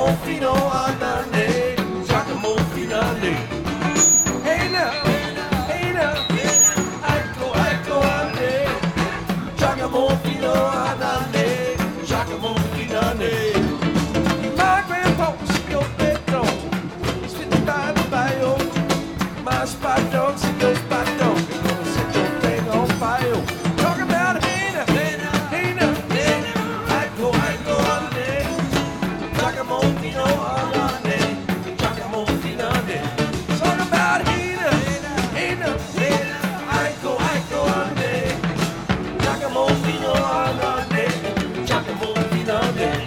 fino a nanne, Giacomo fino a nanne. Hey now, hey now, ecco Anne, Giacomo fino a nanne, Giacomo fino a nanne. My grandpa, signor Pedro, sitting by the bayou. My spot dog, signor spot dog, gonna set your thing on fire. Talking about hey now, hey now, ecco Anne, Giacomo fino a nanne, Giacomo fino a nanne. Talking about hey now, ecco Anne, Giacomo fino a nanne, Giacomo fino a nanne.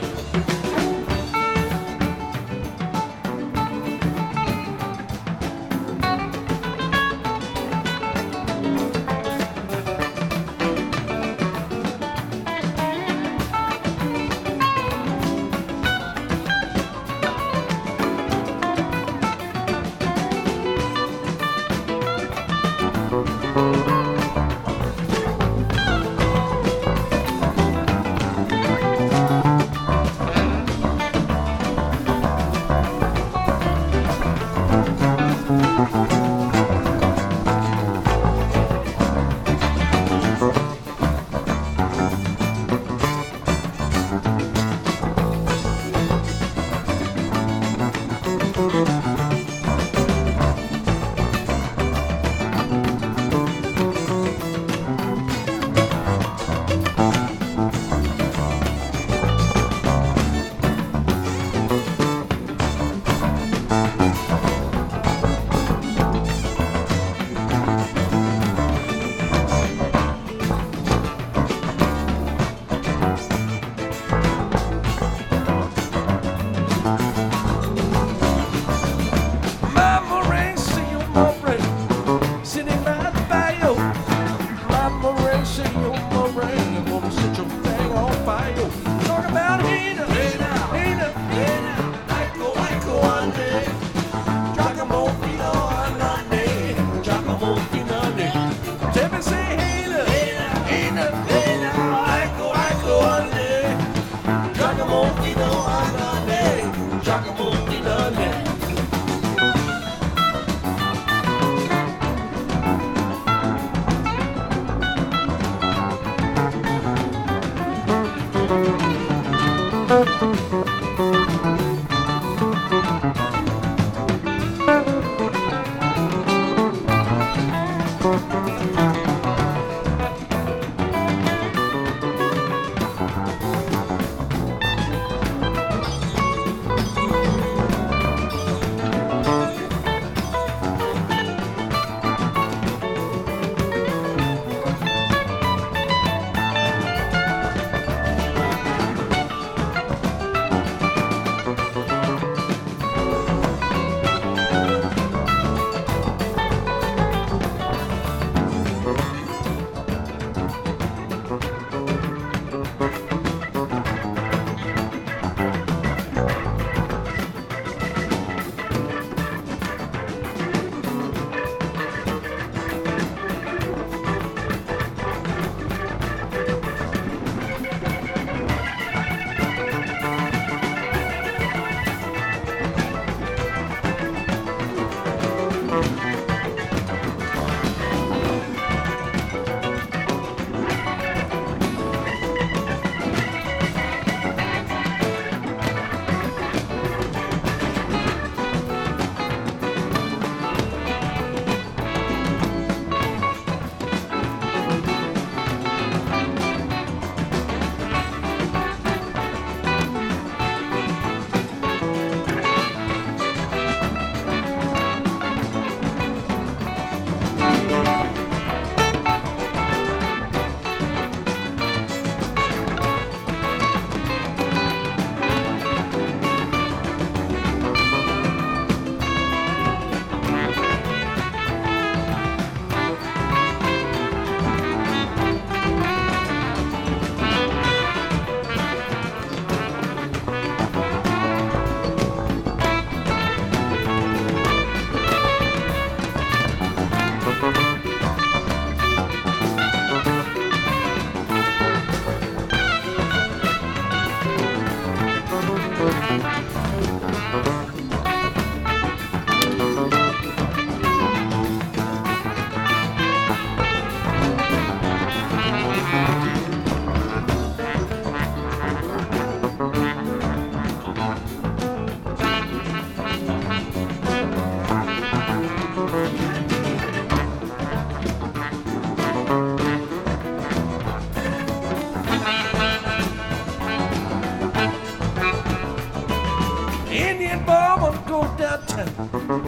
downtown.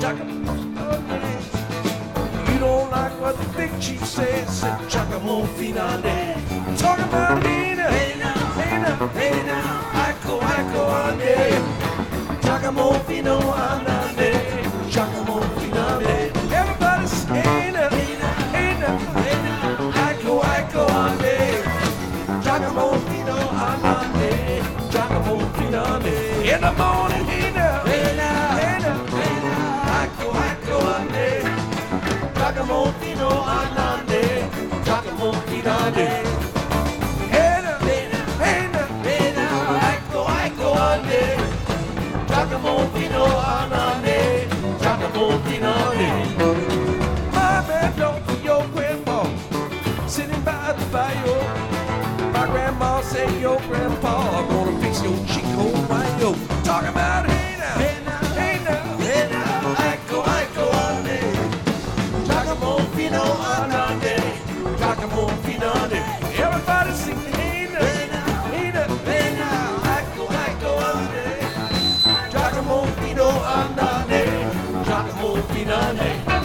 You don't like what the big chief says, said Giacomo Finale. Talk about hey now, hey now, hey now, hey now, I go on there. Giacomo Finale, Giacomo Finale. Everybody say hey now, hey now, hey now, hey now, I go on there. Giacomo Finale, Giacomo Finale. In the morning, hey now, hey now, hey now, hey now, I go on there. Giacomo Finale, Giacomo Finale. Hey now, hey now, hey now, hey now, I go on there. Giacomo Finale, Giacomo Finale. My man don't see your grandpa sitting by the fire. My grandma said your grandpa gonna fix your Chico Mayo. Talk about hey now, hey now, hey now, hey now, I go on there. Giacomo Finale, Giacomo Finale. Everybody sing hey now, hey now, hey now, hey now, I go on there. Giacomo Finale, Giacomo Finale.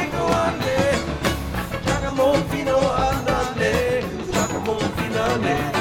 Giacomo Finale.